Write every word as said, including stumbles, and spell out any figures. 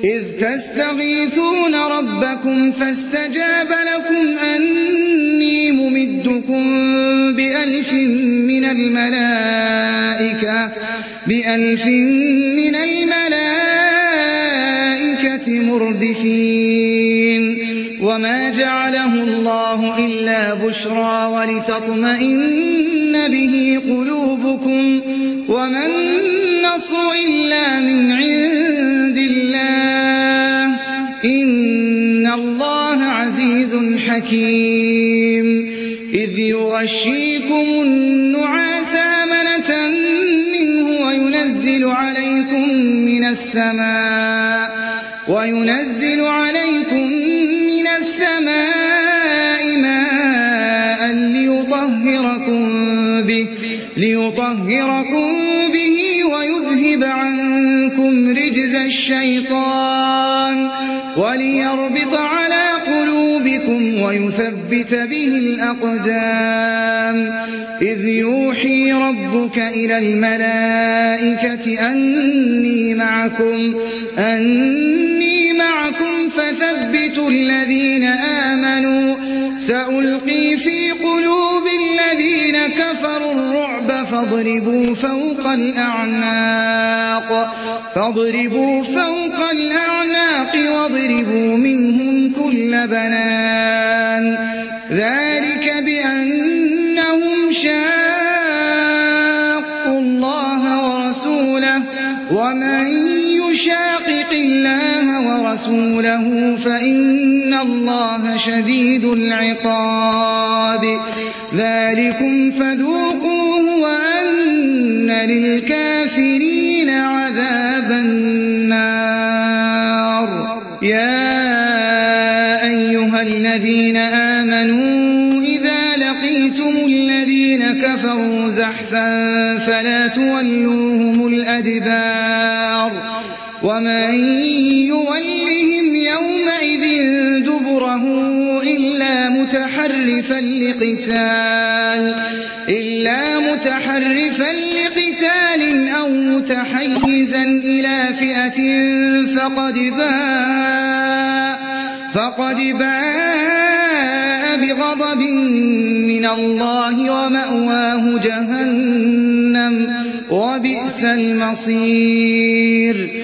إذ تستغيثون ربكم فاستجاب لكم أني ممدكم بألف من الملائكة بألف من الملائكة مردفين وما جعله الله إلا بشرى ولتطمئن به قلوبكم وما النصر إلا من عند الله إن الله عزيز حكيم إذ يغشيكم النعاس أمنة منه وينزل عليكم من السماء وينزل عليكم من السماء ماء ليطهركم به ليطهركم به ويذهب عنكم رجز الشيطان وليربط على قلوبكم ويثبت به الأقدام إذ يوحي ربك إلى الملائكة أني معكم أني معكم فثبتوا الذين آمنوا سألقي في قلوب الذين كفروا الرعب فاضربوا فوق الأعناق فاضربوا فوق الأعناق واضربوا منهم كل بنان ذلك بأنهم شاقوا الله ورسوله ومن يشاقق الله ورسوله فإن الله شديد العقاب ذلكم فذوقوه وأن للكافرين عذاب النار يا أيها الذين آمنوا إذا لقيتم الذين كفروا زحفا فلا تولوهم الأدبار ومن يولهم يومئذ دبره إلا متحرفا لقتال إلا متحرفا لقتال أو متحيزا إلى فئة فقد باء فقد باء بغضب من الله ومأواه جهنم وبئس المصير